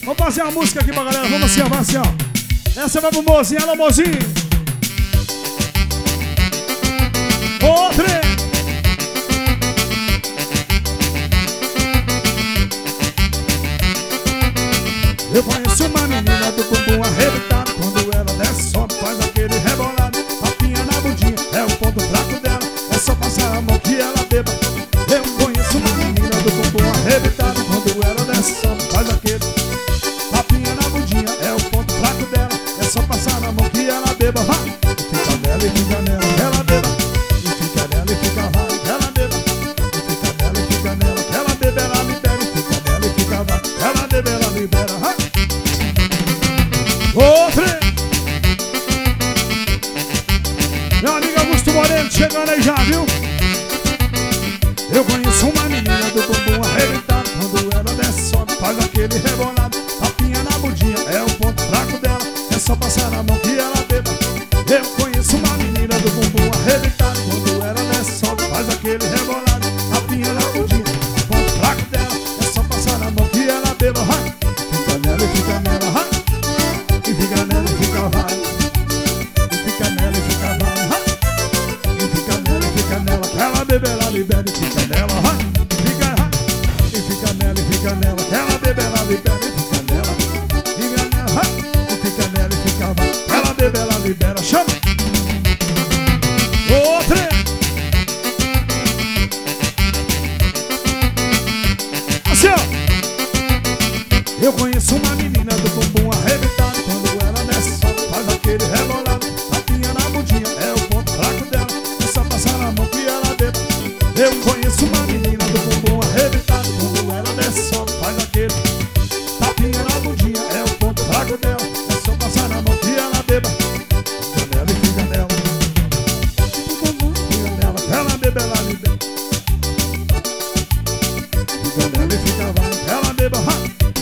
Vamos fazer uma música aqui pra galera. Vamos assim, ó, vai assim, ó. Essa vai pro mozinho, alô mozinho. Outra. Eu conheço uma menina do bumbum arrebentado. Quando ela desce, sobe, faz aquele rebolado. Tapinha na bundinha, é o ponto fraco dela. É só passar a mão que ela beba. Eu conheço uma menina do bumbum arrebentado. Quando ela desce, sobe, faz aquele tapinha na bundinha, é o ponto fraco dela. É só passar a mão que ela beba. Vai! E fica nela e fica nela, ela beba. E fica nela e fica vai, ela beba. E fica nela e fica nela, ela beba, ela libera. E fica nela e fica vai, ela beba, ela libera. Vai! Outra! Meu amigo Augusto Moreno chegando aí já, viu? Eu conheço uma menina do bumbum arrebentado. Quando ela desce, sobe, faz aquele rebolado. Tapinha na bundinha, é o ponto fraco dela. É só passar a mão que ela beba. Eu conheço uma menina do bumbum arrebentado. Quando ela desce, sobe, faz aquele rebolado. Tapinha na bundinha, é o ponto fraco dela. É só passar a mão que ela beba. Vai! Fica nela e fica nela, vai! E fica nela e fica vai. E fica nela e fica vai, vai. E fica nela e fica nela, que ela bebe, ela libera. E fica nela, vai. E fica, vai. E fica nela e fica nela, que ela bebe, ela libera. E fica nela, vai. E fica nela e fica vai. Ela bebe, ela libera. Chama! Outra! Assim, ó! Eu conheço uma menina do bumbum arrebentado. Quando ela desce, sobe, faz aquele rebolado. Tapinha na bundinha, é o ponto fraco dela. É só passar a mão que ela beba. Eu conheço uma menina do bumbum arrebentado. Quando ela desce, sobe, faz aquele tapinha na bundinha, é o ponto fraco dela. É só passar a mão que ela beba. Fica nela e fica nela. Fica nela, ela beba, ela libera. Fica nela e fica vai, ela beba, vai.